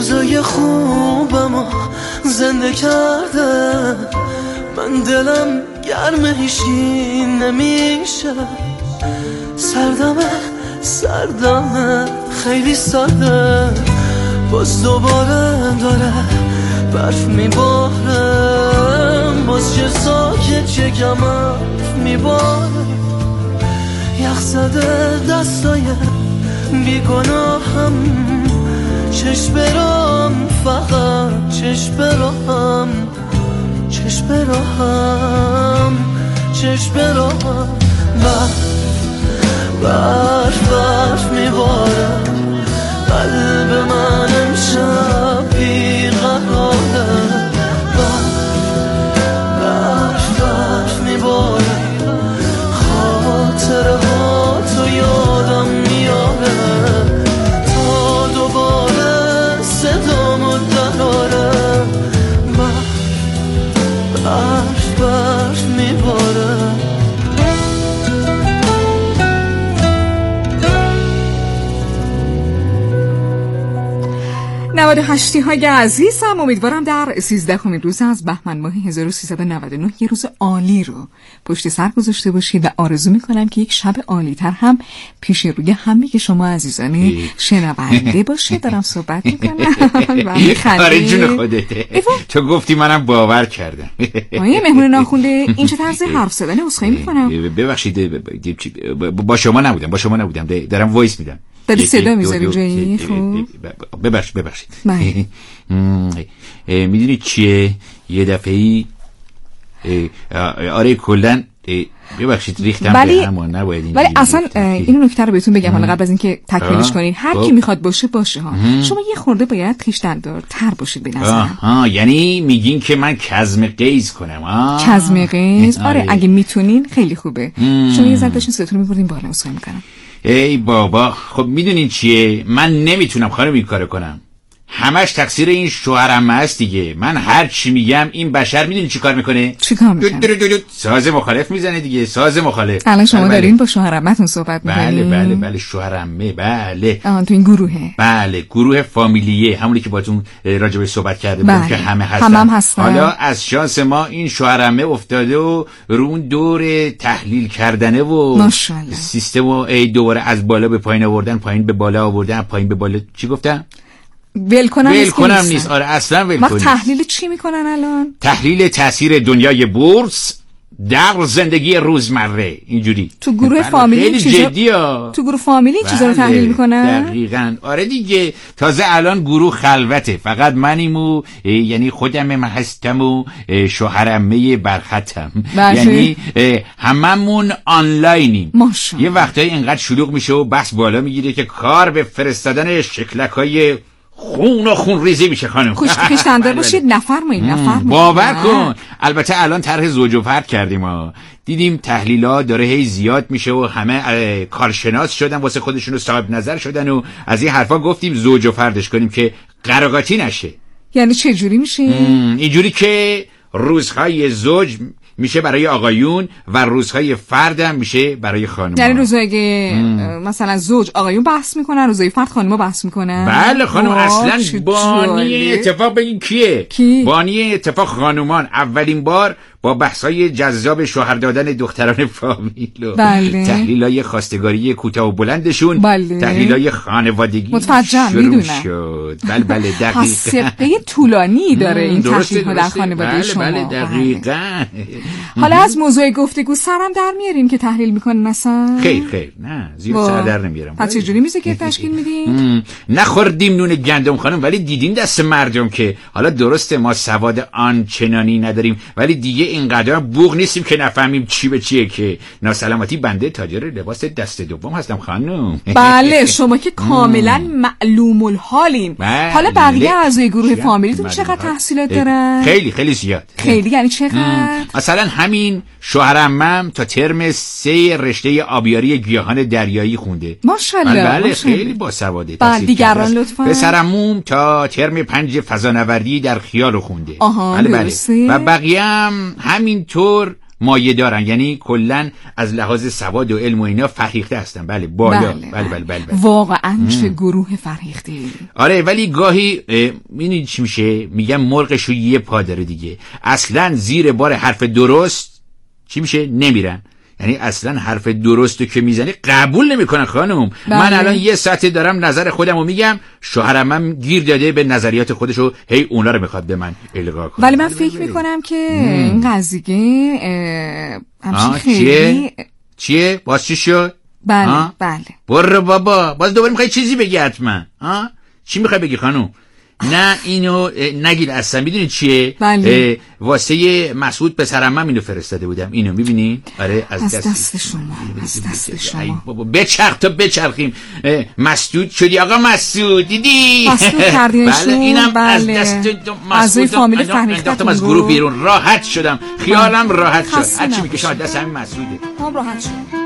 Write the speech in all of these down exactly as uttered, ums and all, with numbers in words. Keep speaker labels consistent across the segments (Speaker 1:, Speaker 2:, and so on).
Speaker 1: روزای خوبمو زنده کرده، من دلم گرمش این نمیشه، سردمه سردمه خیلی سرده، باز دوباره داره برف میباره، باز چه ساکت چه کم حرف میباره، یخ زده دستای بیگناهم، چشم برام فقط چشم برام، چشم برام، چشم برام، برف برف برف میباره، قلب من امشب بیقراره، برف برف برف میباره، خاطره ها تو یادم میاره، تا دوباره صدامو دراره، برف برف برف میباره.
Speaker 2: نود و هشتی های عزیزم، امیدوارم در سیزدهمین روز از بهمن ماه هزار و سیصد و نود و نه یه روز عالی رو پشت سر گذاشته باشید و آرزو میکنم که یک شب عالی تر هم پیش روی همه که شما عزیزان شنونده باشه. دارم صحبت میکنم و میخندیم.
Speaker 3: آره جون خودته، تو گفتی منم باور کردم.
Speaker 2: آیه مهمون ناخونده این چه طرز حرف زدن؟ عذرخواهی میکنم.
Speaker 3: ببخشید با شما نبودم با شما نبودم دارم وایس میدم.
Speaker 2: داری صدا میذاری جایی؟ خب
Speaker 3: ببخشید ببخشید میدونی چیه یه دفعه‌ای آره کلن ببخشید ریختم به همون نباید این
Speaker 2: ولی اصلا اینو نکته رو بهتون بگم حالا قبل از اینکه تکمیلش کنین، هر کی میخواد باشه باشه ها، شما یه خورده باید خویشتن‌دار تر باشید به نظرم.
Speaker 3: آها یعنی میگین که من کظم قیز کنم؟ آه
Speaker 2: کظم قیز آره اگه میتونین خیلی خوبه. شما یه ذره داشتین صداتون میبردین بالا، عذرخواهی میکنم.
Speaker 3: ای بابا خب میدونین چیه، من نمیتونم خانم این کارو کنم، همش تقصیر این شوهرم است دیگه. من هر چی میگم این بشر میدونی چی کار میکنه؟
Speaker 2: چی کار میکنه؟
Speaker 3: ساز مخالف میزنه دیگه، ساز مخالف.
Speaker 2: الان شما بله. دارین با شوهرمتون صحبت میکنین؟
Speaker 3: بله بله بله شوهرمه بله.
Speaker 2: آها تو این گروهه؟
Speaker 3: بله گروه فامیلیه، همونی که باتون راجع بهش صحبت کرده بودم بله. که همه هستن.
Speaker 2: همه هم هستن.
Speaker 3: حالا از شانس ما این شوهرمه افتاده و رو اون دور تحلیل کردنه و
Speaker 2: ماشاءالله
Speaker 3: سیستم و ای دوباره از بالا به پایین آوردن، پایین به بالا آوردن، پایین به بالا. چی گفتم؟
Speaker 2: ول کنم
Speaker 3: ول کنم نیست. آره اصلا ول کنم.
Speaker 2: تحلیل چی میکنن الان؟
Speaker 3: تحلیل تاثیر دنیای بورس در زندگی روزمره اینجوری.
Speaker 2: تو گروه فامیلی
Speaker 3: خیلی جدیه.
Speaker 2: تو گروه فامیلی چیزا رو تحلیل میکنن؟
Speaker 3: دقیقاً آره دیگه. تازه الان گروه خلوته، فقط منیم و یعنی خودم من هستم و شوهرمه برختم، یعنی هممون آنلاینیم. یه وقتایی اینقدر شلوغ میشه و بحث بالا میگیره که کار به فرستادن شکلکای خون و خون ریزی میشه خانم.
Speaker 2: خوش‌خویشتندار باشید، نفرمایید نفرمایید.
Speaker 3: باور کن البته الان طرح زوج و فرد کردیم ها، دیدیم تحلیلات داره هی زیاد میشه و همه کارشناس شدن واسه خودشون و صاحب نظر شدن و از این حرفا گفتیم زوج و فردش کنیم که قراقاتی نشه.
Speaker 2: یعنی چه جوری میشه؟
Speaker 3: اینجوری که روزهای زوج میشه برای آقایون و روزهای فردم میشه برای خانم‌ها.
Speaker 2: یعنی روزهای مثلا زوج آقایون بحث میکنن، روزهای فرد خانم‌ها بحث میکنن.
Speaker 3: بله خانم اصلا بانی اتفاق بگین کیه؟
Speaker 2: کی؟
Speaker 3: بانی اتفاق خانومان اولین بار با بحث‌های جذاب شوهر دادن دختران فامیل و
Speaker 2: بله.
Speaker 3: تحلیل‌های خواستگاری کوتاه و بلندشون،
Speaker 2: بله.
Speaker 3: تحلیل‌های خانوادگی
Speaker 2: متوجهم میدونم
Speaker 3: شد. بله بله دقیقاً.
Speaker 2: حسقه طولانی داره این تحلیل‌ها در خانواده
Speaker 3: بله
Speaker 2: شما.
Speaker 3: بله دقیقاً.
Speaker 2: حالا از موضوع گفتگو سرم در میارین که تحلیل میکنن مثلا؟
Speaker 3: خیر خیر نه زیر سر در نمیارم.
Speaker 2: پس چه جوری میشه که تشکیل میدین؟
Speaker 3: نخوردیم نون گندم خانم، ولی دیدین دست مردم که حالا درسته ما سواد آنچنانی نداریم ولی دیگه اینقدر بوق نیستیم که نفهمیم چی به چیه که ناسلامتی. بنده تاجر لباس دست دوم هستم خانم.
Speaker 2: بله شما که کاملا معلوم الحالین. حالا بقیه اعضای گروه فامیلیتون چقدر تحصیلات دارن؟
Speaker 3: خیلی خیلی زیاد.
Speaker 2: خیلی یعنی چقدر؟
Speaker 3: مثلا همین شوهرمم تا ترم سه رشته آبیاری گیاهان دریایی خونده.
Speaker 2: ماشاءالله.
Speaker 3: بله خیلی باسواده.
Speaker 2: بله دیگران لطفا.
Speaker 3: پسرموم تا ترم پنج فضانوردی در خیال خونده.
Speaker 2: آها
Speaker 3: بله بله. و بقیه هم همینطور مایه دارن، یعنی کلا از لحاظ سواد و علم و اینا فرهیخته هستن. بله بالا. بله بله بله, بله, بله, بله.
Speaker 2: واقعا چه گروه فرهیخته.
Speaker 3: آره ولی گاهی میدونی چی میشه، میگم مرغشو یه پا داره دیگه، اصلا زیر بار حرف درست چی میشه نمیرن، یعنی اصلا حرف درستو که میزنی قبول نمیکنن خانم. بله. من الان یه ساعته دارم نظر خودمو میگم، شوهرم هم گیر داده به نظریات خودشو، هی اونا رو میخواد به من القا کنه.
Speaker 2: ولی من فکر میکنم که این قضیه همچین خیلی
Speaker 3: چیه؟ چیه؟ باز چی شد؟
Speaker 2: بله آه؟ بله
Speaker 3: برو بابا، باز دوباره میخوای چیزی بگی حتما. ها چی میخوای بگی خانم؟ نه اینو نگید اصلا. میدونی چیه؟
Speaker 2: بله.
Speaker 3: واسه مسعود پسرم هم اینو فرستاده بودم، اینو میبینی؟ آره از,
Speaker 2: از
Speaker 3: دست,
Speaker 2: دست شما از دست شما
Speaker 3: بابا بچرخ تا بچرخیم. مسعود شدی آقا مسعود، دیدی؟
Speaker 2: مسعود کردینشون.
Speaker 3: بله اینم
Speaker 2: بله.
Speaker 3: از دست مسعود
Speaker 2: فامیل فرهیختتون
Speaker 3: از گروه بیرون راحت شدم، خیالم راحت شد. هرچی میکشم دست همین مسعوده.
Speaker 2: هم راحت شد.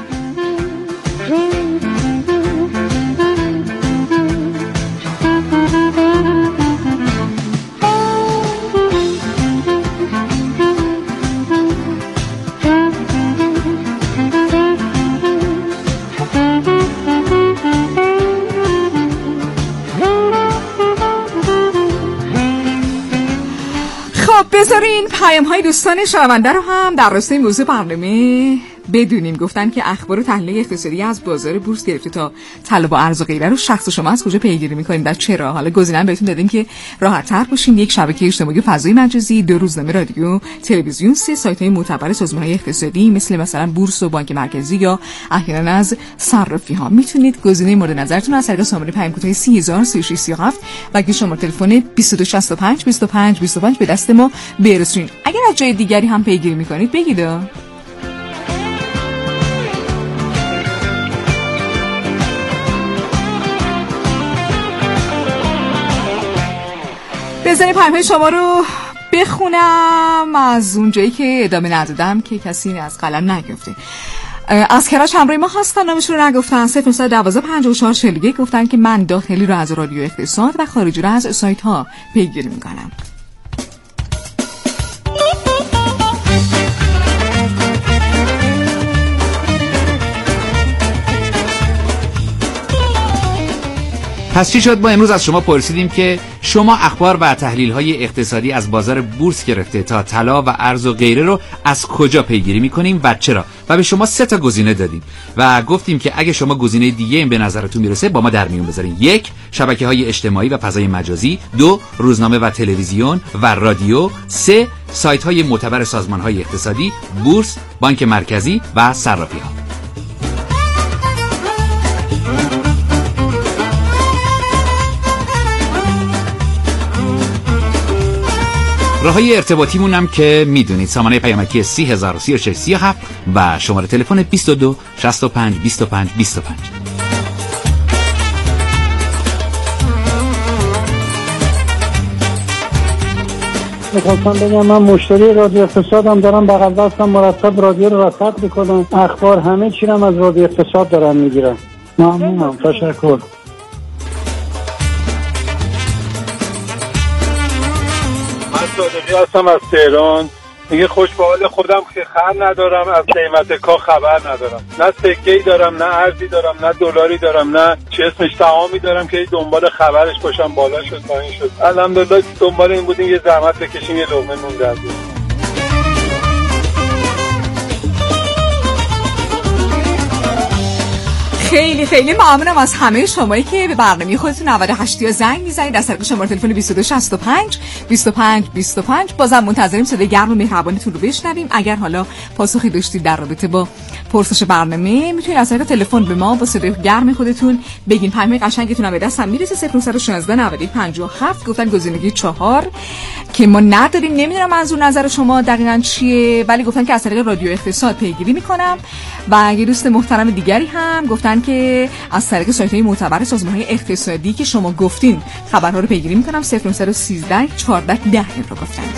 Speaker 2: بذارین پیام های دوستان شنونده رو هم در راستای موضوع برنامه بدونیم. گفتن که اخبار و تحلیل اقتصادی از بازار بورس گرفته تا طلا و ارز و غیره رو شخص شما از کجا پیگیری می‌کنید و چرا؟ حالا گزینه بهتون دادیم که راحت تر باشین. یک شبکه اجتماعی فضای مجازی، دو روزنامه رادیو تلویزیون، سه سایت‌های معتبر سازمان‌های اقتصادی مثل مثلا بورس و بانک مرکزی یا احیانا از صرافی‌ها. میتونید گزینه مورد نظرتون از طریق شماره پیام کوتاه سی هزار سی و شش سی و هفت و که شماره تلفن بیست و دو شصت و پنج بیست و پنج بیست و پنج به دست ما برسونید. اگر از جای دیگری هم پیگیری می‌کنید بگید. بذارید پیام‌های شما رو بخونم از اونجایی که ادامه ندادم که کسی از قلم نگفته. از کراچ همراه ما هستن، نامشون رو نگفتن. صفر نه یک دو پنج چهار چهار یک گفتن که من داخلی رو از رادیو اقتصاد و خارجی رو از سایت ها پیگیری میکنم.
Speaker 3: پس چی شد؟ ما امروز از شما پرسیدیم که شما اخبار و تحلیل‌های اقتصادی از بازار بورس گرفته تا طلا و ارز و غیره رو از کجا پیگیری می‌کنیم و چرا؟ و به شما سه تا گزینه دادیم و گفتیم که اگه شما گزینه دیگه این به نظرتون میرسه با ما در میون بذارین. یک، شبکه‌های اجتماعی و فضای مجازی، دو، روزنامه و تلویزیون و رادیو، سه، سایت‌های معتبر سازمان‌های اقتصادی، بورس، بانک مرکزی و صرافی‌ها. راههای ارتباطیمون هم که میدونید، سامانه پیامکی سی هزار و سی و شش سی و هفت و شماره تلفن بیست و دو شصت و پنج بیست و پنج بیست و پنج.
Speaker 4: میخواستم بگم من مشتری رادیو اقتصادم دارم، بغل دستم مرتب رادیو رو رصد میکنم، اخبار همه چی رو از رادیو اقتصاد دارم میگیرم. ممنونم، تشکر.
Speaker 5: صادقی هستم از تهران. میگه خوش به حال خودم که خبر ندارم، از قیمت کاه خبر ندارم، نه سکه‌ای دارم، نه ارزی دارم، نه دلاری دارم، نه چه اسمش سهامی دارم که دنبال خبرش باشم بالا شد پایین شد. الحمدلله دنبال این بودیم یه زحمت بکشیم یه لقمه نون در بیاریم.
Speaker 2: خیلی خیلی ممنونم از همه شمایی که به برنامه خودتون نود و هشت یا زنگ میزنید از طریق شماره تلفن بیست و دو شصت و پنج بیست و پنج بیست و پنج. بازم منتظریم صدای گرم و مهربانتون رو بشنویم. اگر حالا پاسخی داشتید در رابطه با پرسش برنامه میتونید از طریق تلفن به ما با صدای گرم خودتون بگین. پیام قشنگتون هم به دستم میرسه. صفر نه یک شش نود پنجاه و هفت گفتن گزینه چهار که ما نداریم. نمیدونم منظور نظر شما دقیقاً چیه، ولی گفتن که از طریق رادیو اقتصاد پیگیری میکنم. و یه دوست محترم دیگری هم گفتن که از طریق سایت‌های معتبر سازمان‌های اقتصادی که شما گفتین خبرها رو پیگیری میکنم. صفر نه یک سه چهارده ده رو گفتند.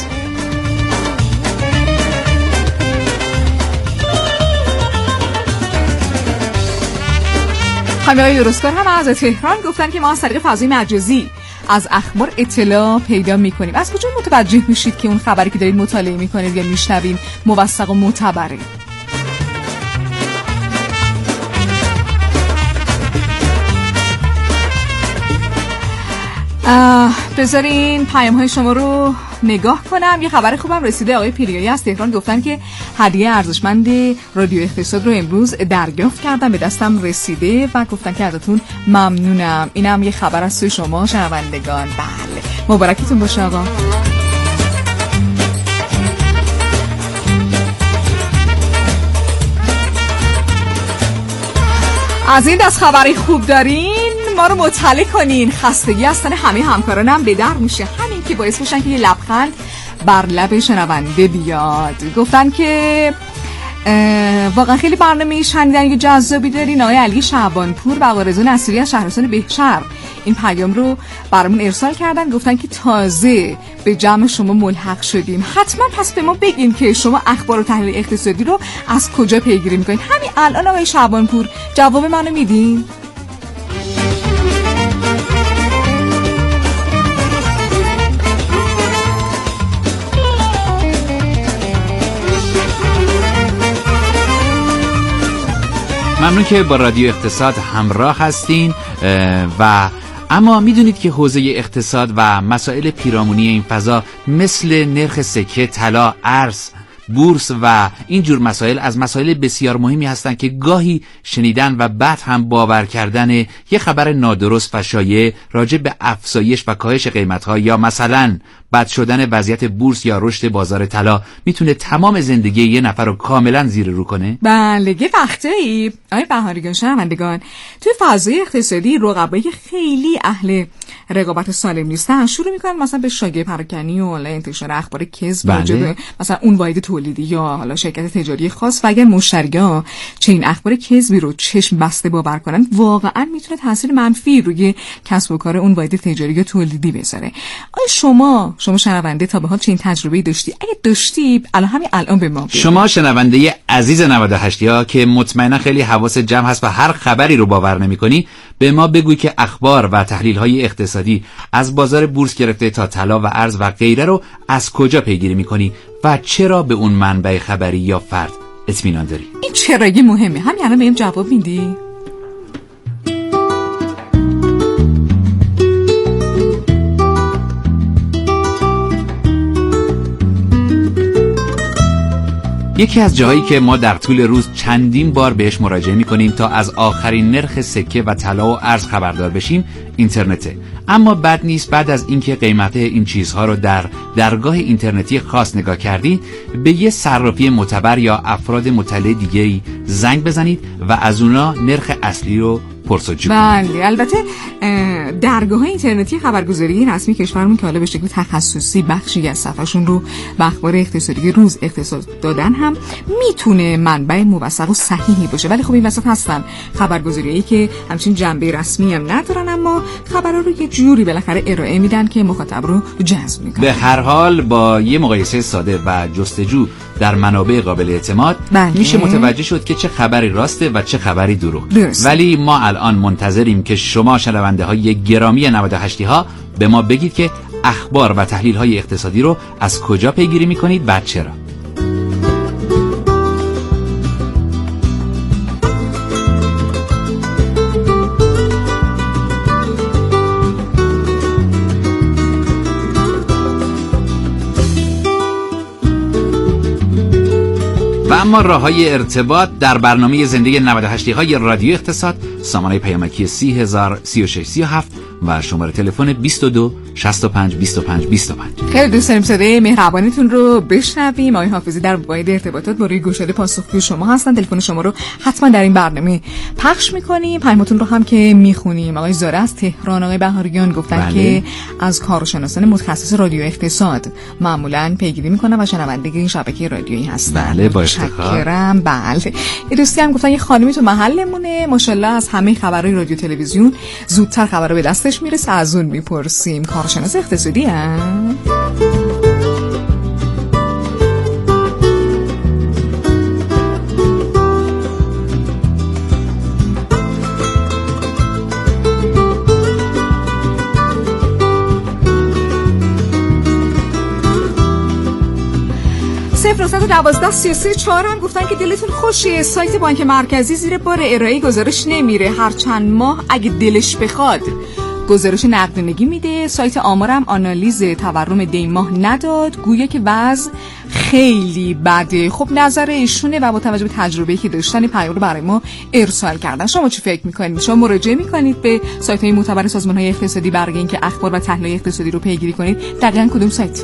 Speaker 2: خانم آقای درستکار هم از تهران گفتن که ما از طریق فضای مجازی از اخبار اطلاع پیدا میکنیم. از کجا متوجه میشید که اون خبری که دارید مطالعه میکنید یا میشنوید موثق و معتبره؟ بذارین پیام های شما رو نگاه کنم. یه خبر خوبم رسیده. آقای پیریایی از تهران گفتن که هدیه ارزشمند رادیو اقتصاد رو امروز دریافت کردم، به دستم رسیده و گفتن که ازتون ممنونم. اینم یه خبر از سوی شما شنوندگان. بله مبارکتون باشه آقا. از این دست خبری خوب دارین ما رو مطلع کنین. خستگی از تن همه همکارانم به در میشه، همین که باعث میشن که یه لبخند بر لب شنونده بیاد. گفتن که واقعا خیلی برنامه شنیدنی و جذابی دارین. آقای علی شعبانپور و آقا رضا نصیری از شهرستان بهشهر این پیام رو برامون ارسال کردن. گفتن که تازه به جمع شما ملحق شدیم. حتما پس به ما بگین که شما اخبار و تحلیل اقتصادی رو از کجا پیگیری میکنین. همین الان آقای شعبانپور جواب منو میدین؟
Speaker 3: ممنون که با رادیو اقتصاد همراه هستین. و اما میدونید که حوزه اقتصاد و مسائل پیرامونی این فضا مثل نرخ سکه، طلا، ارز، بورس و این جور مسائل از مسائل بسیار مهمی هستند که گاهی شنیدن و بعد هم باور کردن یه خبر نادرست و شایع راجع به افزایش و کاهش قیمت‌ها یا مثلا بد شدن وضعیت بورس یا رشد بازار طلا میتونه تمام زندگی یه نفر رو کاملا زیر رو کنه.
Speaker 2: بله یه وقتایی آقای بهاریان شنوندگان توی فضای اقتصادی رقبای خیلی اهل رقابت سالم نیستن شروع میکنن مثلا به شایعه پراکنی و انتشار اخبار کذب راجع به مثلا اون واحد تولیدی یا حالا شرکت تجاری خاص و اگر مشتری‌ها چنین اخبار کذبی رو چشم بسته باور کنن واقعا میتونه تاثیر منفی روی کسب و کار اون واحد تجاری یا تولیدی بذاره. آیا شما شما شنونده تا به حال چنین تجربه‌ای داشتی؟ اگه داشتی الان همین الان به ما بگو.
Speaker 3: شما شنونده عزیز نود و هشت ها که مطمئنا خیلی حواس جمع هست و هر خبری رو باور نمی‌کنی، به ما بگوی که اخبار و تحلیل‌های اقتصادی از بازار بورس گرفته تا طلا و ارز و غیره رو از کجا پیگیری می‌کنی و چرا به اون منبع خبری یا فرد اطمینان داری؟
Speaker 2: این چرایی مهمه. همین الان بهم جواب میدی؟
Speaker 3: یکی از جاهایی که ما در طول روز چندین بار بهش مراجعه می‌کنیم تا از آخرین نرخ سکه و طلا و ارز خبردار بشیم اینترنته. اما بد نیست بعد از اینکه قیمت این چیزها رو در درگاه اینترنتی خاص نگاه کردید به یه صرافی معتبر یا افراد مطلع دیگه‌ای زنگ بزنید و از اونا نرخ اصلی رو پرسجو کنید.
Speaker 2: بله البته درگاه‌های اینترنتی خبرگزاری رسمی کشورمون که حالا به شکل تخصصی بخشی از صفحه‌شون رو به اخبار اقتصادی روز اختصاص دادن هم میتونه منبع موثق و صحیحی باشه، ولی خب این وسط هستن خبرگزاریایی که همچین جنبه رسمی هم ندارن اما خبرها رو یه جوری بالاخره ارائه میدن که مخاطب رو جذب میکنه.
Speaker 3: به هر حال با یه مقایسه ساده و جستجو در منابع قابل اعتماد
Speaker 2: بله.
Speaker 3: میشه متوجه شد که چه خبری راسته و چه خبری دروغ.
Speaker 2: درست.
Speaker 3: ولی ما الان منتظریم که شما شنونده های گرامی نود و هشت ها به ما بگید که اخبار و تحلیل های اقتصادی رو از کجا پیگیری میکنید و چرا. و اما راه‌های ارتباط در برنامه زنده نود و هشت های رادیو اقتصاد، سامانه پیامکی سی هزار سی و شش سی و هفت و شماره تلفن بیست و دو شصت و پنج بیست و پنج بیست و پنج.
Speaker 2: خیلی دوست داریم صدای مهربانیتون رو بشنویم. آقای حافظی در واحد ارتباطات با روی گوشواره پاسخگوی شما هستن. تلفن شما رو حتما در این برنامه پخش می‌کنیم. پیامتون رو هم که می‌خونیم. آقای زاره از تهران، آقای بهاریان گفتن بله. که از کارشناسان متخصص رادیو اقتصاد معمولاً پیگیری می‌کنن و شنونده این شبکه رادیویی هستن.
Speaker 3: بله با افتخار.
Speaker 2: بله. یه دوستی هم گفتن یه خانمی تو محلمونه ماشاءالله از همه خبرهای رادیو تلویزیون زودتر خبر رو به دستش میرسه. از اون میپرسیم کارشناس اقتصادی هست؟ صفر نه یک دو سی و سه چهار هم گفتن که دلتون خوشه. سایت بانک مرکزی زیر بار ارائه گزارش نمیره، هر چند ماه اگه دلش بخواد گزارش نقدینگی میده. سایت آمارم آنالیز تورم دی ماه نداد، گویا که وضع خیلی بده. خب نظر ایشونه و با توجه به تجربه‌ای که داشتن پیام رو برای ما ارسال کردن. شما چی فکر میکنید؟ شما مراجعه میکنید به سایت‌های معتبر سازمان‌های اقتصادی برای اینکه اخبار و تحلیل اقتصادی رو پیگیری کنید؟ دقیقاً کدوم سایت؟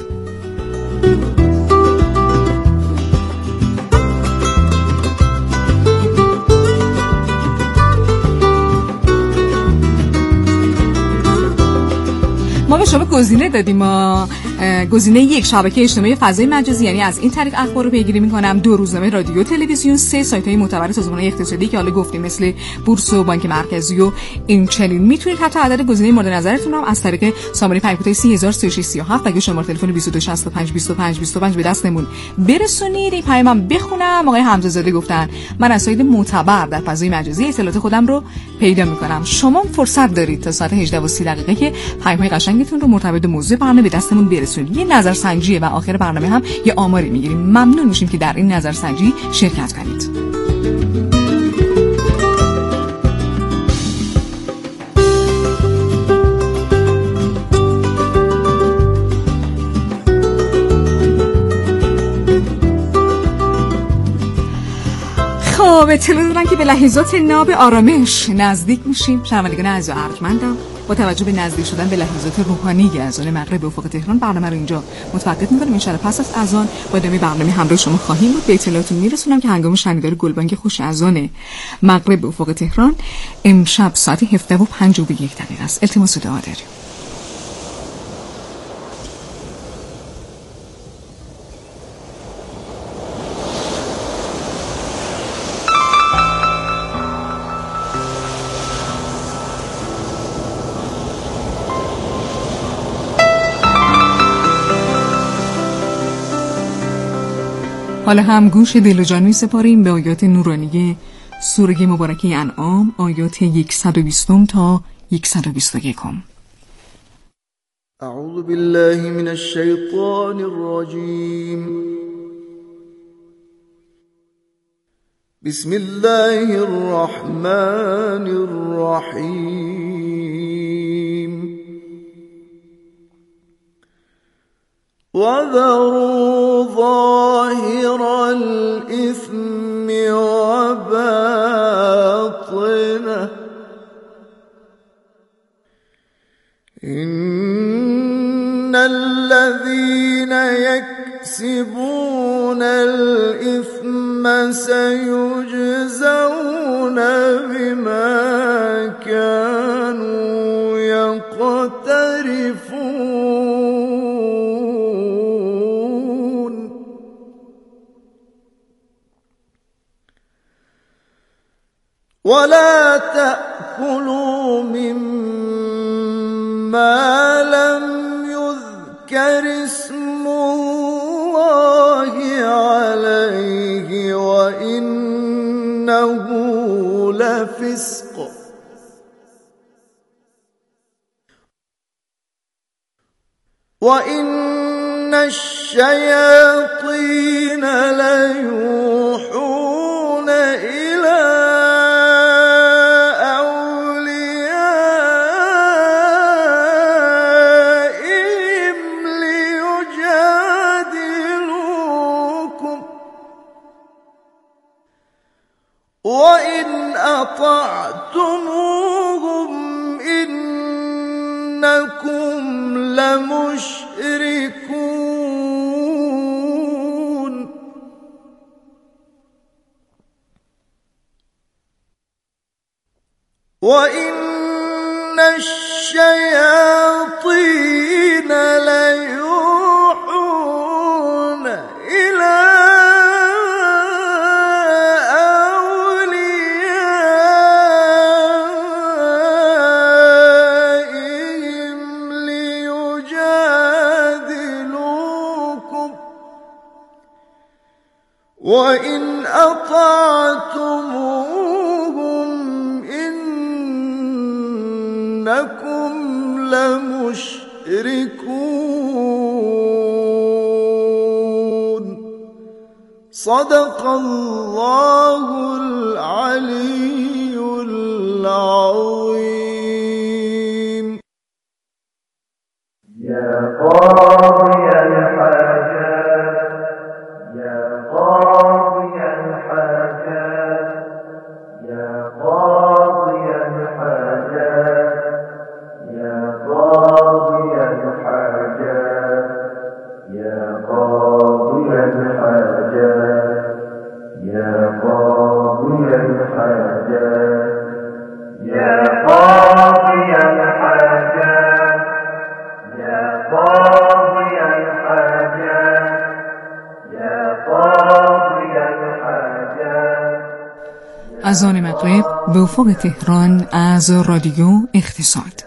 Speaker 2: ما به شما گزینه دادیم، ما گزینه یک شبکه اجتماعی فضای مجازی، یعنی از این طریق اخبار رو پیگیری می‌کنم. دو روزنامه رادیو تلویزیون، سه سایت‌های معتبر سازمان‌های اقتصادی که حالا گفتیم مثل بورس و بانک مرکزی و این چنین. میتونید حتی عدد گزینه مورد نظرتون رو از طریق شماره پیام‌کد سه هزار و سی و شش سی و هفت و شماره تلفن بیست و دو شصت و پنج بیست و پنج بیست و پنج به دستمون برسونید. این پیامم بخونم. آقای حمزه زاده گفتن من از سایت معتبر در فضای مجازی اطلاعات خودم رو پیدا می‌کنم. شما فرصت دارید تا ساعت هجده و سی دقیقه که پیام‌های قشنگتون رو مرتبط به موضوع برنامه به دستمون برسونید. یه نظرسنجیه و آخر برنامه هم یه آماری میگیریم. ممنون میشیم که در این نظرسنجی شرکت کنید. خب اطلاع دارم که به لحظات ناب آرامش نزدیک میشیم. شنوندگان عزیز و ارجمندم، با توجه به نزدیک شدن به لحظات روحانی اذان مغرب به افق تهران برنامه رو اینجا متوقف می‌کنیم. ان شاءالله پس از اذان با ادامه برنامه همراه شما خواهیم بود. به اطلاعاتون میرسونم که هنگام شنیدن گلبانگ خوش اذان مغرب به افق تهران امشب ساعت هفده و پنج و یک دقیقه است. التماس دعا داریم. حالا هم گوش دل و جان می سپاریم به آیات نورانی سوره مبارکه انعام، آیات صد و بیست تا صد و بیست و یک.
Speaker 1: اعوذ بالله من الشیطان الرجیم. بسم الله الرحمن الرحیم. وذروا ظاهر الإثم وباطنه إن الذين يكسبون الإثم سيجزون بما كانوا يقترفون. ولا تأكلوا مما لم يذكر اسم الله عليه وإنه لفسق. وإن الشياطين ليوحون إلى أوليائهم ليجادلوكم وإن أطعتموهم إنكم لمشركون. وإن الشياطين ليوحون إلى وإن أطعتموهم إنكم لمشركون. صدق الله العلي العظيم.
Speaker 6: يا قاضي الحاجات يا قاضي الحاجات يا قاضي الحاجات يا قاضي الحاجات يا قاضي الحاجات يا قاضي الحاجات يا قاضي الحاجات يا قاضي الحاجات يا قاضي الحاجات.
Speaker 2: اذان مغرب به افق تهران از رادیو اقتصاد.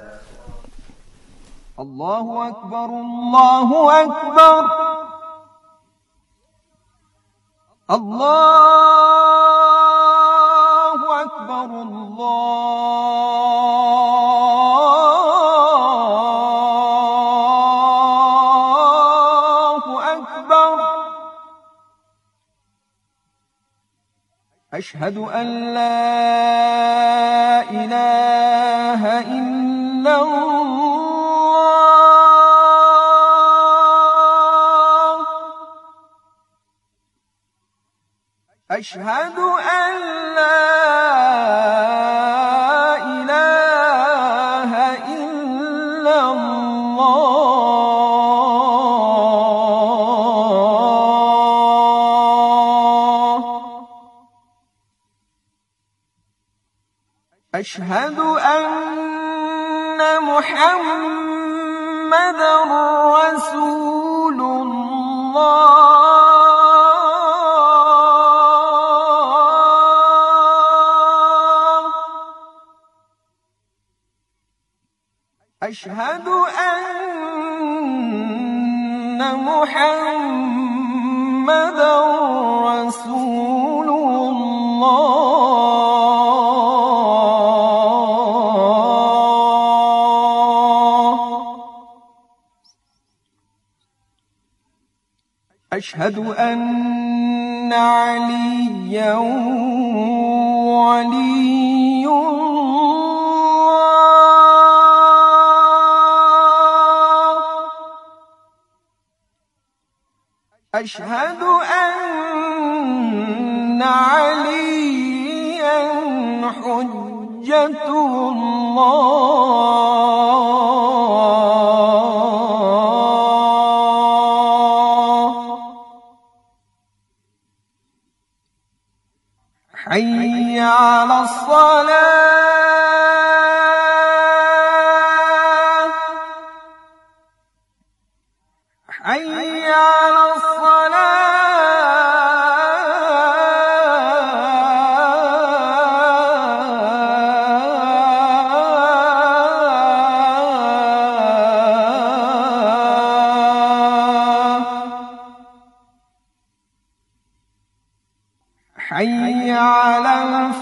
Speaker 1: الله أكبر الله أكبر الله أكبر الله أكبر. أشهد أن لا إله إلا الله أشهد أن لا إله إلا الله أشهد أن محمدًا رسول الله أشهد أن محمدًا رسول الله أشهد أن عليًّا ولي أشهد أن عليًّا حجة الله حي على الصلاة حي على حي على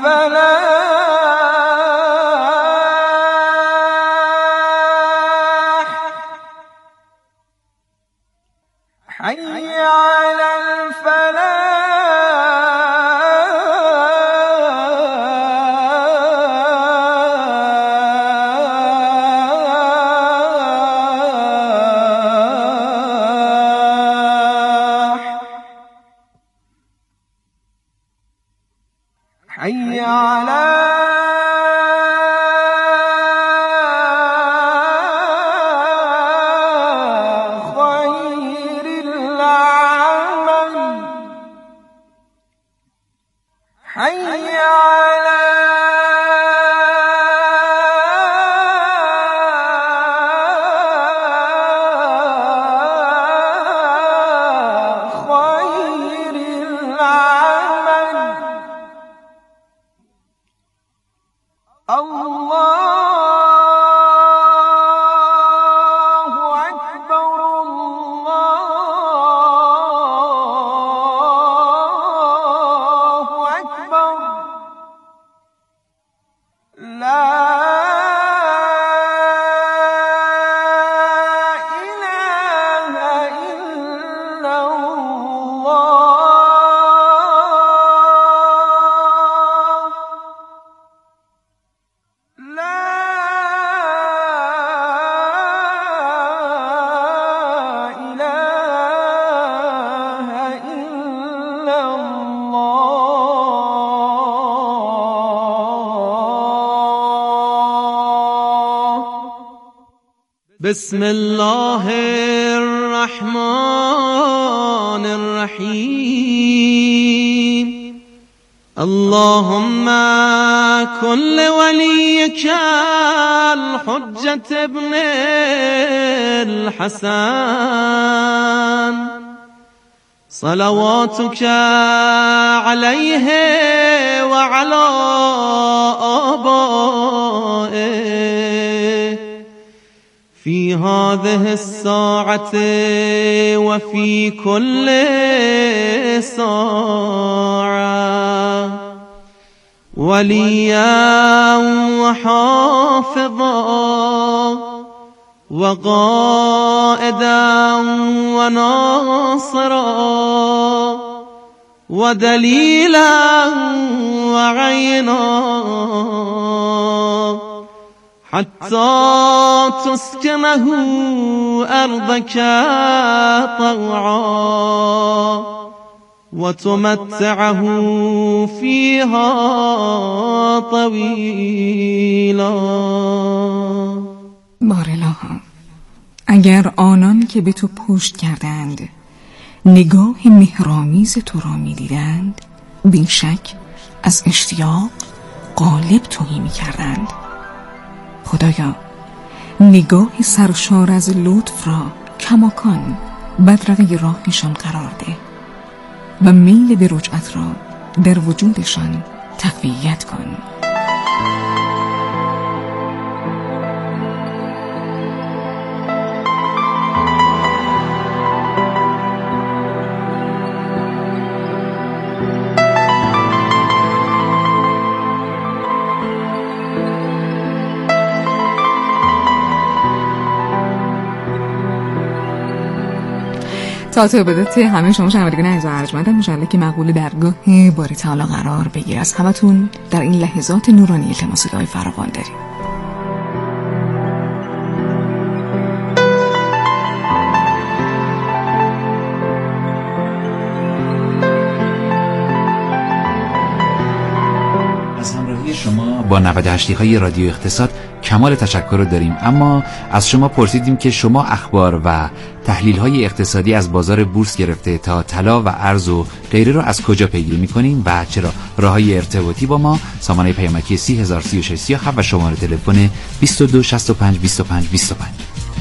Speaker 1: الفلاح حي على الفلاح حي على خير العمل حي على خير العمل
Speaker 7: بسم الله الرحمن الرحیم اللهم كن وليك الحجة ابن الحسن صلواتك عليه وعلى آبائه في هذه الساعة وفي كل ساعة وليا وحافظا وقائدا وناصرا ودليلا وعينا حتى تسكنه أرضك طوعا وتمتعه فيها طويلا.
Speaker 2: بارالله، اگر آنان که به تو پشت کردند نگاه مهرامیز تو را می دیدند، بی شک از اشتیاق غالب تویی می کردند. خدایا، نگاه سرشار از لطف را کماکان بدرقه راهشان قرار ده و میل به رجعت را در وجودشان تقویت کن. تا تو بدت همه شما شنوندگان عزیز و ارجمندم انشاءالله که مقبول درگاه باری تعالی قرار بگیر. از همتون در این لحظات نورانی التماس دعای فراوان داریم.
Speaker 3: از همراهی شما با نود و هشت های رادیو اقتصاد کمال تشکر رو داریم، اما از شما پرسیدیم که شما اخبار و تحلیل های اقتصادی از بازار بورس گرفته تا طلا و ارز و غیره رو از کجا پیگیری می‌کنیم و چرا؟ راههای ارتباطی با ما سامانه پیامکی سی هزار سی و شش سی و هفت و شماره تلفن بیست و دو شصت و پنج بیست و پنج بیست و پنج.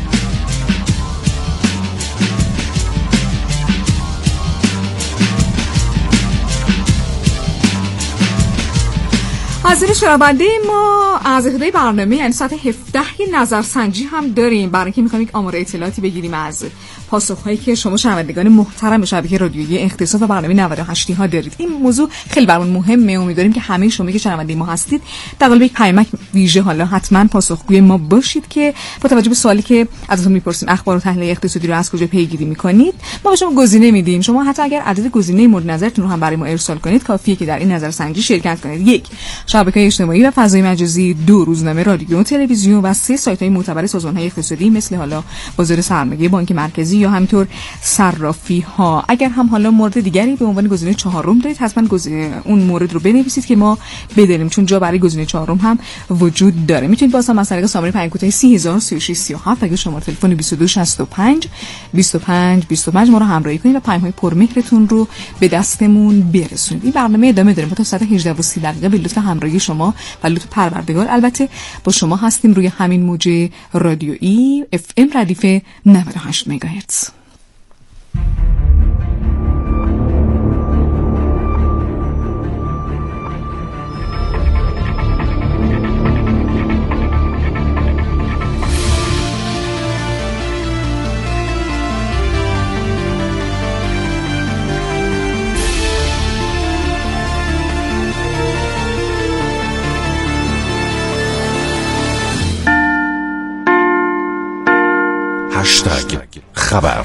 Speaker 2: حاضر شنونده ما از ابتدای برنامه یعنی ساعت هفده یه نظرسنجی هم داریم برای اینکه می‌خوایم یک آمار اطلاعاتی بگیریم از پاسخ‌هایی که شما شنوندگان محترم شبکه رادیویی اقتصاد و برنامه نود و هشت ها دارید. این موضوع خیلی برامون مهمه. امیدواریم که همه شما که شنونده ما هستید در قالب یک پیامک ویژه حالا حتما پاسخگوی ما باشید که با توجه به سوالی که ازتون می‌پرسیم اخبار و تحلیل اقتصادی رو از کجا پیگیری می‌کنید، ما به شما گزینه میدیم. شما حتی اگر عدد گزینه مورد نظرتون رو هم برای ما ارسال کنید کافیه که در این نظرسنجی شرکت کنید. یک، شبکه‌های اجتماعی و فضای مجازی، دو، روزنامه، رادیو و تلویزیون و سه، سایت‌های معتبر سازمان‌های اقتصادی مثل حالا بازار سرمایه، بانک مرکزی یا همینطور صرافی‌ها. اگر هم حالا مورد دیگری به عنوان گزینه چهارم دارید، حتما گزینه اون مورد رو بنویسید که ما بدونیم، چون جا برای گزینه چهارم هم وجود داره. میتونید باز هم از طریق سامانه پیام کوتاه سی هزار سی و شش سی و هفت اگه شماره تلفن بیست و دو شصت و پنج بیست و پنج بیست و پنج ما رو همراهی کنید و پیام‌های پرمهرتون رو به دستمون برسونید. این برنامه ادامه داره تا ساعت هجده و سی دقیقه به لطف همراهی شما و لطف پروردگار البته با شما هستیم روی همین موج رادیویی اف ام ردیف نود و هشت مگاهرتز.